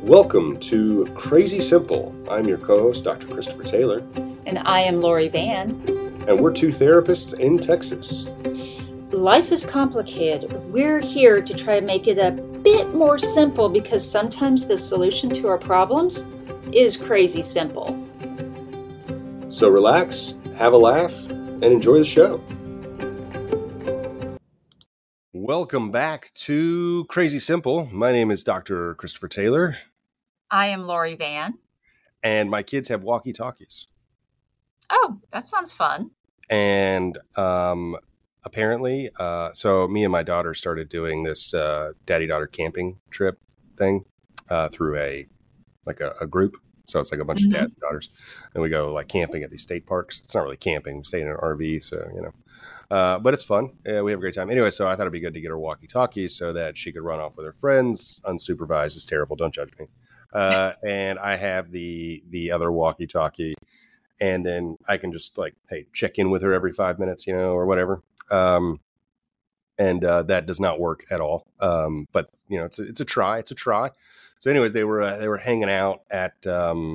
Welcome to Crazy Simple. I'm your co-host, Dr. Christopher Taylor. And I am Lori Van. And we're two therapists in Texas. Life is complicated. We're here to try to make it a bit more simple because sometimes the solution to our problems is crazy simple. So relax, have a laugh, and enjoy the show. Welcome back to Crazy Simple. My name is Dr. Christopher Taylor. I am Lori Van. And my kids have walkie-talkies. Oh, that sounds fun. And apparently, so me and my daughter started doing this daddy-daughter camping trip thing through a group. So it's like a bunch of dads and daughters. And we go like camping at these state parks. It's not really camping. We stay in an RV, so, you know. But it's fun. We have a great time. Anyway, so I thought it'd be good to get her walkie-talkies so that she could run off with her friends. Unsupervised is terrible. Don't judge me. And I have the other walkie-talkie, and then I can just like, hey, check in with her every 5 minutes, you know, or whatever. And that does not work at all. But you know, it's a try. It's a try. So, anyways, they were hanging out at her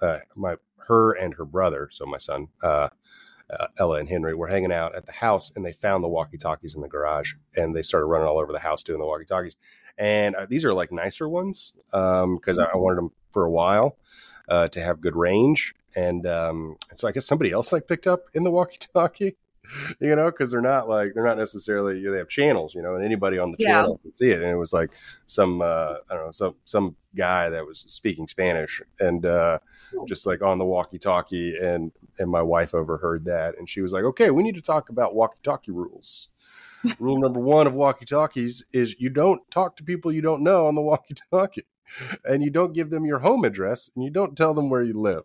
and her brother. So my son, Ella and Henry, were hanging out at the house, and they found the walkie-talkies in the garage, and they started running all over the house doing the walkie-talkies. And these are like nicer ones because I wanted them for a while to have good range. And so I guess somebody else like picked up in the walkie-talkie, you know, because they're not necessarily, you know, they have channels, you know, and anybody on the channel can see it. And it was like some some guy that was speaking Spanish and just like on the walkie-talkie, and my wife overheard that, and she was like, "Okay, we need to talk about walkie-talkie rules." Rule number 1 of walkie-talkies is you don't talk to people you don't know on the walkie-talkie, and you don't give them your home address, and you don't tell them where you live.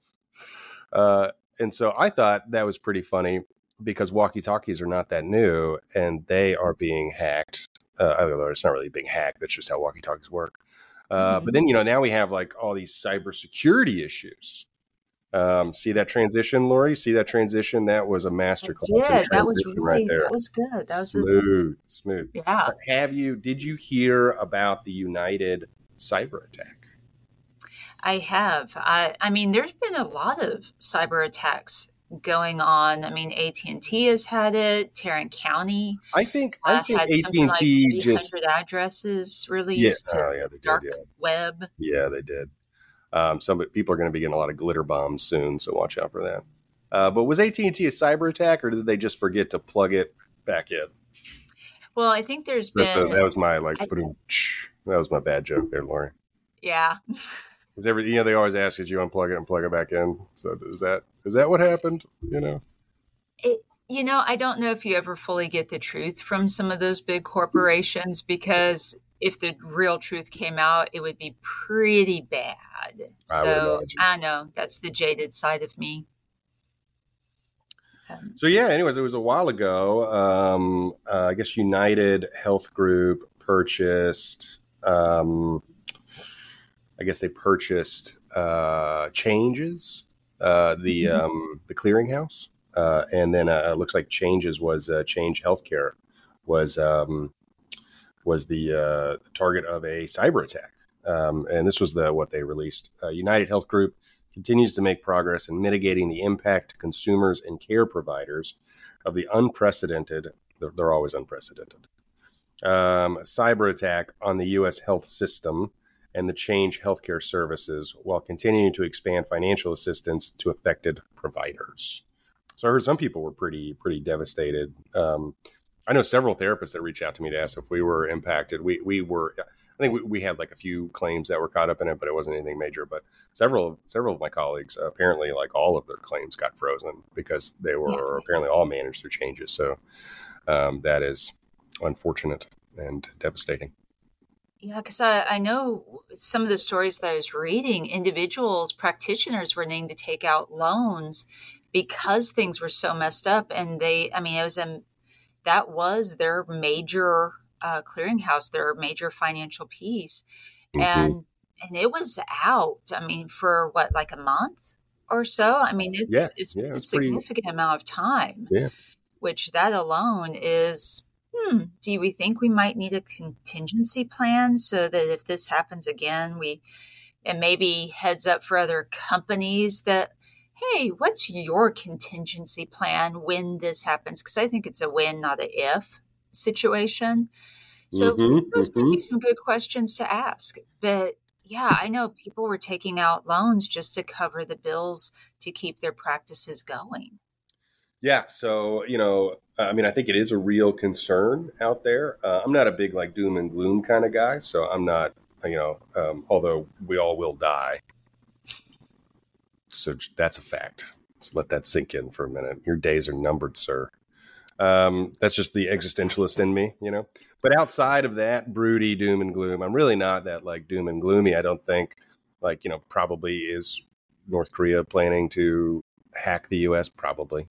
And so I thought that was pretty funny because walkie-talkies are not that new, and they are being hacked. Although it's not really being hacked. That's just how walkie-talkies work. But then, you know, now we have like all these cybersecurity issues. See that transition, Lori? See that transition? That was a masterclass. Yeah, that was really right there. That was good. That was smooth. Yeah. Did you hear about the United cyber attack? I have. I mean, there's been a lot of cyber attacks going on. I mean, AT&T has had it. Tarrant County. I think had something like AT&T 300 addresses released to the dark web. Yeah, they did. Some people are going to be getting a lot of glitter bombs soon, so watch out for that. But was AT&T a cyber attack, or did they just forget to plug it back in? Well, I think there's been... That was my that was my bad joke there, Lori. Yeah. Because they always ask you unplug it and plug it back in. So is that what happened? You know. I don't know if you ever fully get the truth from some of those big corporations, because if the real truth came out, it would be pretty bad. So I know that's the jaded side of me. So yeah, anyways, it was a while ago. I guess United Health Group purchased. I guess they purchased Changes, the clearinghouse, and then it looks like Changes was Change Healthcare was the target of a cyber attack. And this was what they released. United Health Group continues to make progress in mitigating the impact to consumers and care providers of the unprecedented, they're always unprecedented, cyber attack on the U.S. health system and the Change Healthcare services, while continuing to expand financial assistance to affected providers. So I heard some people were pretty devastated. I know several therapists that reached out to me to ask if we were impacted. We were, I think we had like a few claims that were caught up in it, but it wasn't anything major. But several of my colleagues, apparently like all of their claims got frozen because they were apparently all managed through Changes. So that is unfortunate and devastating. Yeah, because I know some of the stories that I was reading, practitioners were needing to take out loans because things were so messed up. And that was their major clearinghouse, their major financial piece. And it was out, for what, like a month or so? It's a significant amount of time, which that alone is... do we think we might need a contingency plan so that if this happens again, we and maybe heads up for other companies that, hey, what's your contingency plan when this happens? Because I think it's a when, not a if situation. So those might be some good questions to ask. But yeah, I know people were taking out loans just to cover the bills to keep their practices going. Yeah. So, I mean, I think it is a real concern out there. I'm not a big like doom and gloom kind of guy. So I'm not, although we all will die. So that's a fact. Let's let that sink in for a minute. Your days are numbered, sir. That's just the existentialist in me, But outside of that broody doom and gloom, I'm really not that like doom and gloomy. I don't think probably is North Korea planning to hack the U.S. Probably,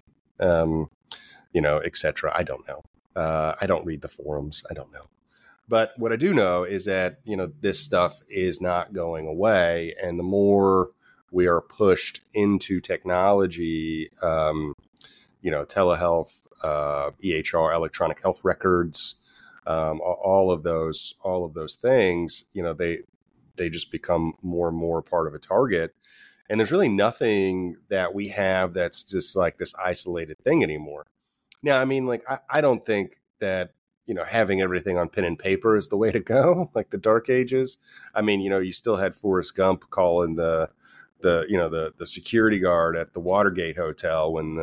etc. I don't know. I don't read the forums. I don't know. But what I do know is that, this stuff is not going away. And the more we are pushed into technology, telehealth, EHR, electronic health records, all of those things, they just become more and more part of a target. And there's really nothing that we have that's just like this isolated thing anymore. Now, I mean, like, I don't think that, having everything on pen and paper is the way to go, like the dark ages. I mean, you still had Forrest Gump calling the security guard at the Watergate Hotel when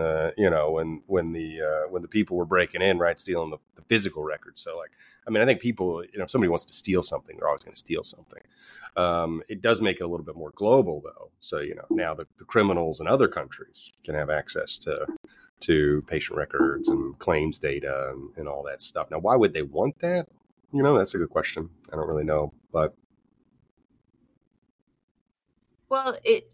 the people were breaking in, right, stealing the physical records. So, like, I mean, I think people, if somebody wants to steal something, they're always going to steal something. It does make it a little bit more global, though. So, now the criminals in other countries can have access to patient records and claims data and all that stuff. Now, why would they want that? That's a good question. I don't really know, but. Well,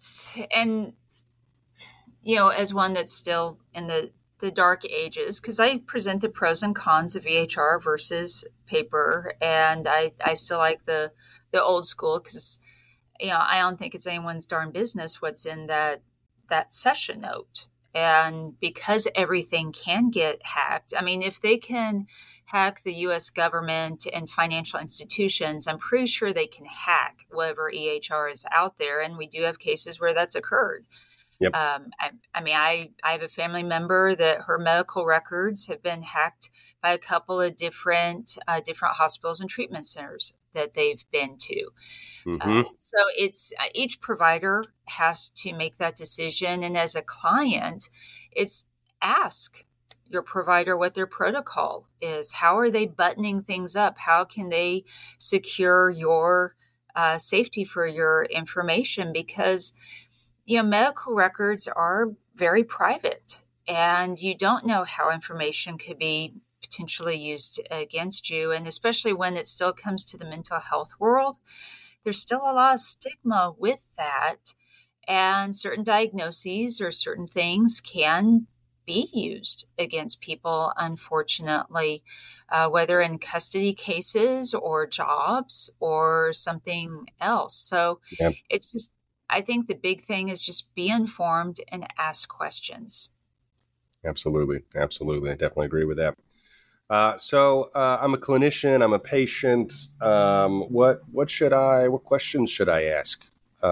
as one that's still in the dark ages, because I present the pros and cons of EHR versus paper, and I still like the old school because, I don't think it's anyone's darn business what's in that session note. And because everything can get hacked, I mean, if they can hack the U.S. government and financial institutions, I'm pretty sure they can hack whatever EHR is out there. And we do have cases where that's occurred. Yep. I have a family member that her medical records have been hacked by a couple of different hospitals and treatment centers that they've been to. So it's each provider has to make that decision. And as a client, it's ask your provider what their protocol is. How are they buttoning things up? How can they secure your safety for your information? Because medical records are very private, and you don't know how information could be potentially used against you. And especially when it still comes to the mental health world, there's still a lot of stigma with that. And certain diagnoses or certain things can be used against people, unfortunately, whether in custody cases or jobs or something else. So It's just, I think the big thing is just be informed and ask questions. Absolutely. I definitely agree with that. So I'm a clinician. I'm a patient. What questions should I ask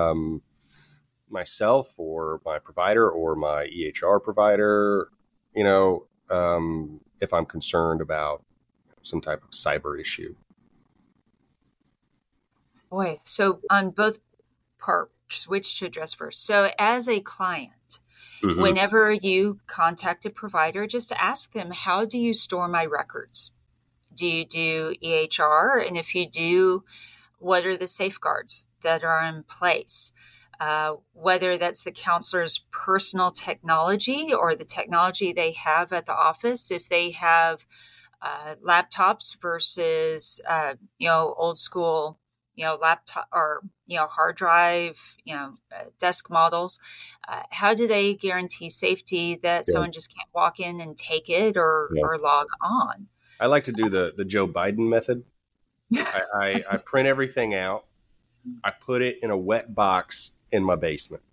myself or my provider or my EHR provider? If I'm concerned about some type of cyber issue. Boy, so on both parts, which to address first. So as a client, whenever you contact a provider, just ask them, how do you store my records? Do you do EHR? And if you do, what are the safeguards that are in place? Whether that's the counselor's personal technology or the technology they have at the office, if they have laptops versus, old school, laptop or, hard drive, desk models. How do they guarantee safety that someone just can't walk in and take it or log on? I like to do the Joe Biden method. I print everything out. I put it in a wet box in my basement.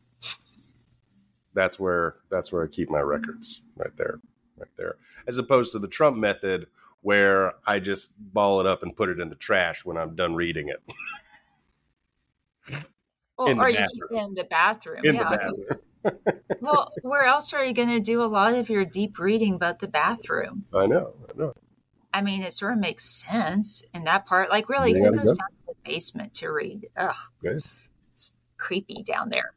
That's where I keep my records, right there. As opposed to the Trump method, where I just ball it up and put it in the trash when I'm done reading it. Well, in the or you keep it bathroom. in the bathroom. In the Yeah, bathroom. because, well, where else are you going to do a lot of your deep reading but the bathroom? I know. I know. I mean, it sort of makes sense in that part. Like, really, You who gotta goes go. down to the basement to read? Ugh, Okay. it's creepy down there.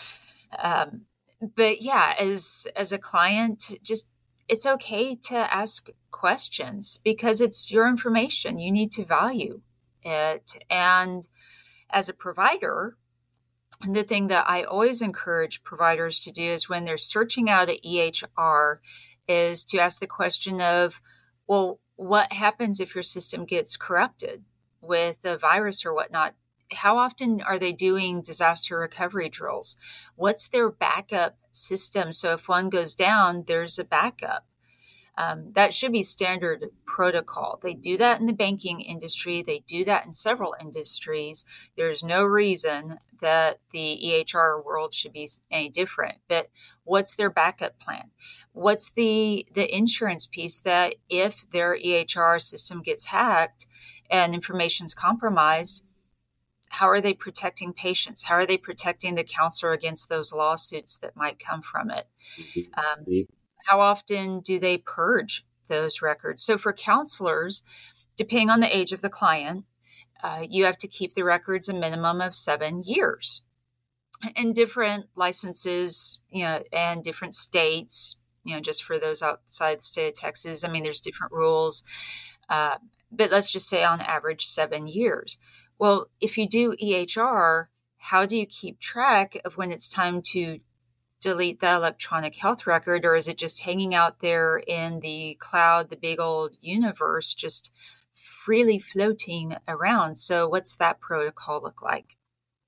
Um, but yeah, as a client, just it's okay to ask questions because it's your information. You need to value it. And as a provider, the thing that I always encourage providers to do is when they're searching out an EHR is to ask the question of, well, what happens if your system gets corrupted with a virus or whatnot? How often are they doing disaster recovery drills? What's their backup system? So if one goes down, there's a backup. That should be standard protocol. They do that in the banking industry. They do that in several industries. There's no reason that the EHR world should be any different. But what's their backup plan? What's the insurance piece that if their EHR system gets hacked and information's compromised, how are they protecting patients? How are they protecting the counselor against those lawsuits that might come from it? Um, Mhm. how often do they purge those records? So for counselors, depending on the age of the client, you have to keep the records a minimum of 7 years. And different licenses, and different states, just for those outside the state of Texas, I mean, there's different rules. Uh, but let's just say on average 7 years. Well, if you do EHR, how do you keep track of when it's time to delete the electronic health record, or is it just hanging out there in the cloud, the big old universe, just freely floating around? So what's that protocol look like?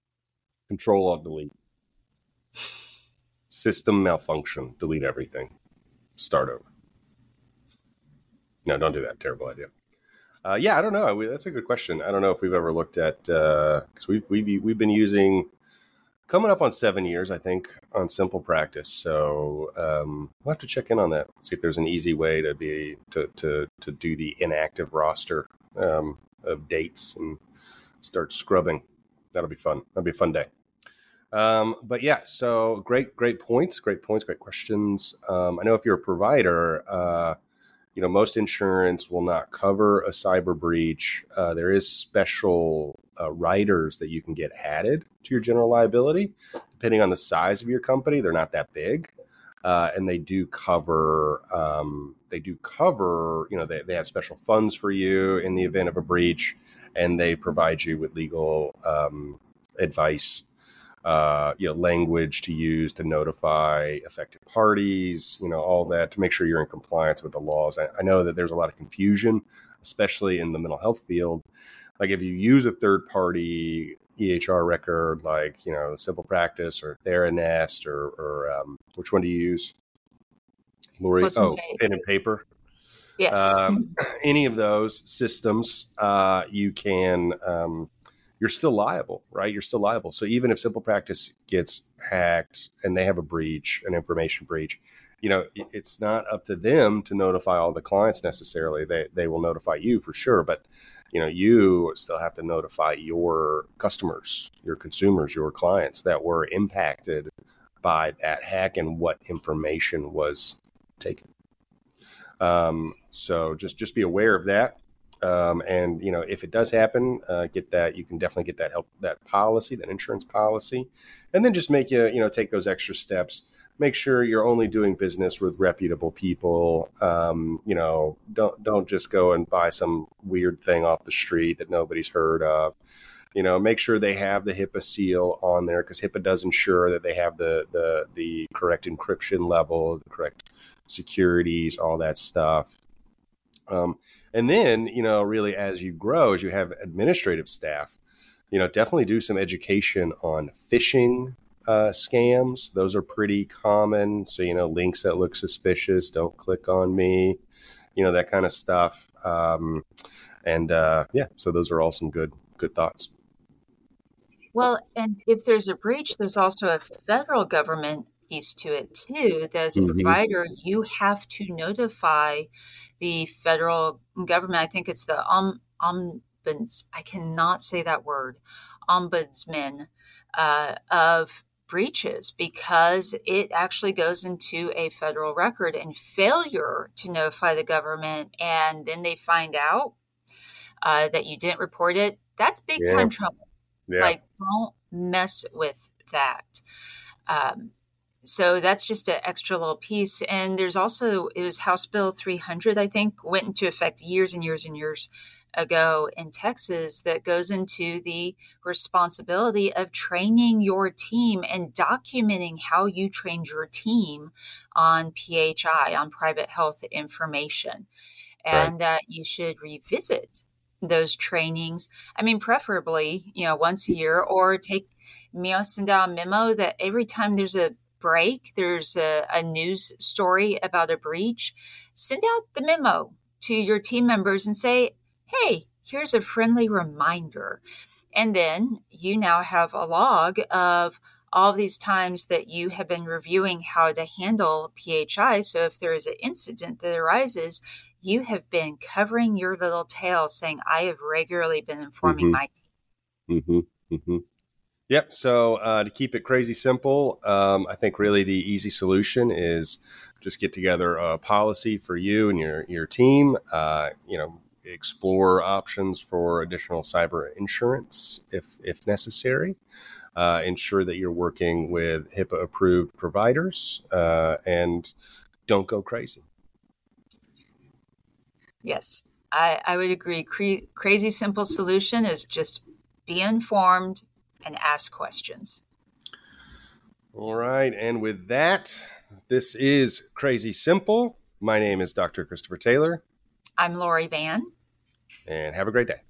Control Alt Delete. System malfunction. Delete everything. Start over. No, don't do that. Terrible idea. Yeah, I don't know. That's a good question. I don't know if we've ever looked at because we've been using coming up on 7 years, I think, on Simple Practice. So we'll have to check in on that. See if there's an easy way to do the inactive roster of dates and start scrubbing. That'll be fun. That'll be a fun day. But yeah, so great points, great questions. I know if you're a provider, most insurance will not cover a cyber breach. There is special riders that you can get added to your general liability, depending on the size of your company. They're not that big, and they do cover. They have special funds for you in the event of a breach, and they provide you with legal advice. Language to use to notify affected parties, all that to make sure you're in compliance with the laws. I know that there's a lot of confusion, especially in the mental health field. Like if you use a third party EHR record, like, Simple Practice or Theranest or which one do you use? Lori? Listen, Pen and paper. yes. Any of those systems, you can, you're still liable, right? You're still liable. So even if Simple Practice gets hacked and they have a breach, an information breach, it's not up to them to notify all the clients necessarily. They will notify you for sure, but you still have to notify your customers, your consumers, your clients that were impacted by that hack and what information was taken. So just be aware of that. And if it does happen, get that. You can definitely get that policy, that insurance policy, and then just make take those extra steps. Make sure you're only doing business with reputable people. Don't just go and buy some weird thing off the street that nobody's heard of. Make sure they have the HIPAA seal on there, because HIPAA does ensure that they have the correct encryption level, the correct securities, all that stuff. And then, really as you grow, as you have administrative staff, definitely do some education on phishing scams. Those are pretty common. So, links that look suspicious, don't click on me, that kind of stuff. So those are all some good thoughts. Well, and if there's a breach, there's also a federal government piece to it too. That as a provider, you have to notify the federal government. I think it's the I cannot say that word. ombudsman of breaches, because it actually goes into a federal record, and failure to notify the government and then they find out that you didn't report it, that's big Yeah. time trouble. Yeah. Like, don't mess with that. So that's just an extra little piece. And there's also, it was House Bill 300, I think, went into effect years and years and years ago in Texas, that goes into the responsibility of training your team and documenting how you trained your team on PHI, on private health information, and that you should revisit those trainings. I mean, preferably, once a year, or send out a memo that every time there's a break, there's a news story about a breach, send out the memo to your team members and say, hey, here's a friendly reminder. And then you now have a log of all these times that you have been reviewing how to handle PHI. So if there is an incident that arises, you have been covering your little tail saying, I have regularly been informing my team. Yep. So to keep it crazy simple, I think really the easy solution is just get together a policy for you and your team. Explore options for additional cyber insurance if necessary. Ensure that you're working with HIPAA approved providers, and don't go crazy. Yes, I would agree. Crazy simple solution is just be informed and ask questions. All right. And with that, this is Crazy Simple. My name is Dr. Christopher Taylor. I'm Lori Van. And have a great day.